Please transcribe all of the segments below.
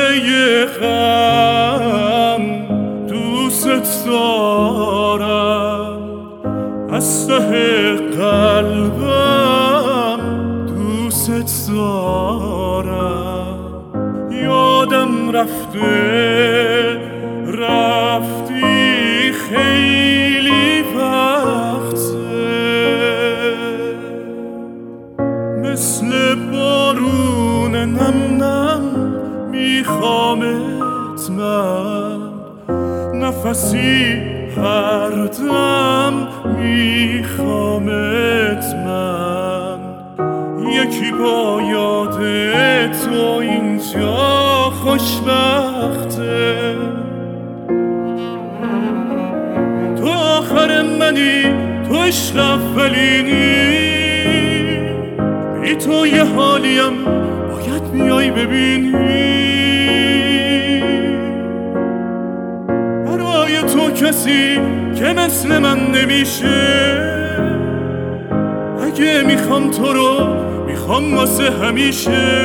غم دوست دارم، از ته قلبم دوست دارم. یادم رفتی خیلی وقته، مثل بارون نم نم میخوامت من، نفسی هر دم میخوامت من. یکی با یاد تو اینجا خوشبخته، تو آخر منی، تو عشق اولینی، بی تو یه حالیم باید بیای ببینی. برای تو کسی که مثل من نمیشه، اگه میخوام تو رو میخوام واسه همیشه،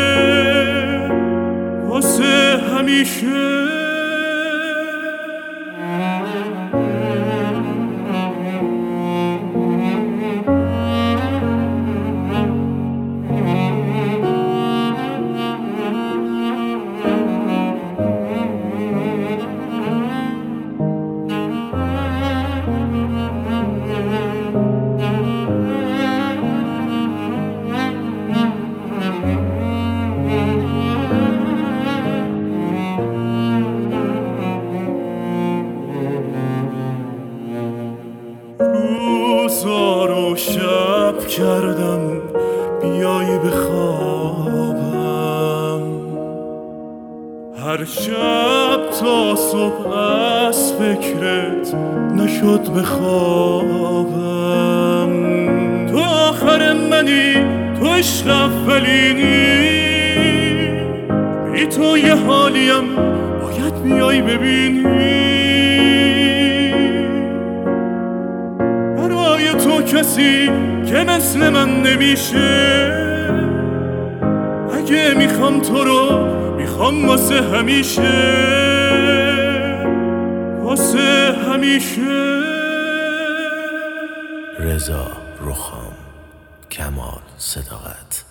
واسه همیشه. روزا رو شب کردم بیای بخوابم، هر شب تا صبح از فکرت نشد بخوابم. تو آخر منی، تو عشق اولینی، بی تو یه حالیم باید بیای ببینی. برای تو کسی که مثل من نمیشه، اگه میخوام تو رو میخوام واسه همیشه، واسه همیشه. رضا رخام، کمال صداقت.